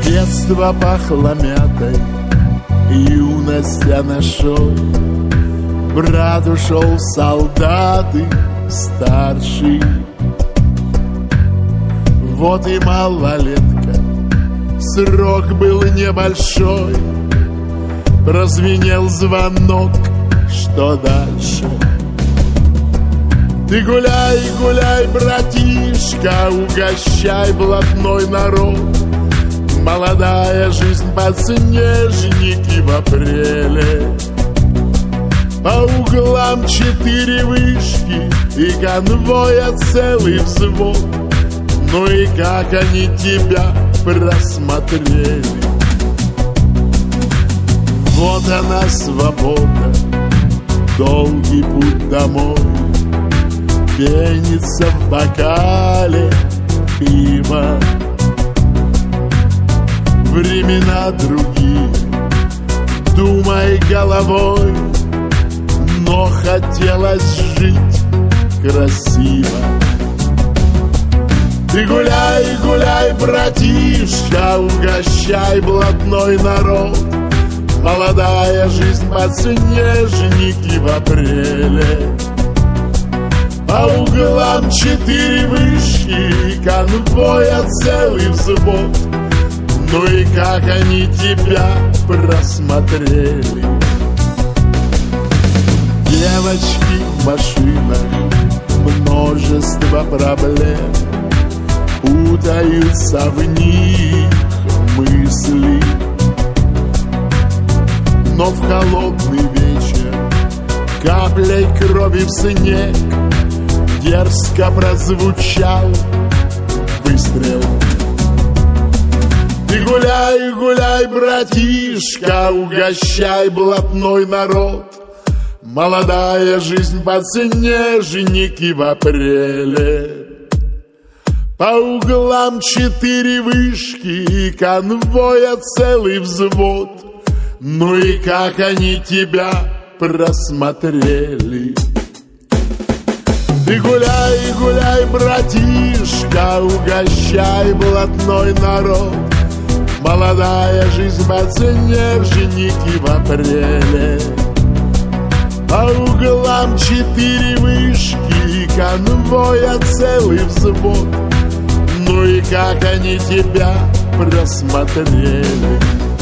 Детство пахло мятой, юность анашой. Брат ушел в солдаты, старший. Вот и малолетка, срок был небольшой. Прозвенел звонок, что дальше? Ты гуляй, гуляй, братишка, угощай блатной народ. Молодая жизнь, подснежники в апреле. По углам 4 вышки и конвоя целый взвод. Ну и как они тебя просмотрели? Вот она свобода, долгий путь домой. Пенится в бокале пиво. Времена другие, думай головой, но хотелось жить красиво. Ты гуляй, гуляй, братишка, угощай блатной народ. Молодая жизнь, подснежники в апреле. По углам 4 вышки и конвоя целый взвод. Ну и как они тебя просмотрели? Девочки в машинах, множество проблем. Путаются в них мысли. Но в холодный вечер каплей крови в снег дерзко прозвучал выстрел. Ты гуляй, гуляй, братишка, угощай блатной народ. Молодая жизнь, подснежники в апреле. По углам 4 вышки и конвоя целый взвод. Ну и как они тебя просмотрели? Ты гуляй, гуляй, братишка, угощай блатной народ. Молодая жизнь, подснежники в апреле. По углам 4 вышки и конвоя целый взвод. Ну и как они тебя просмотрели?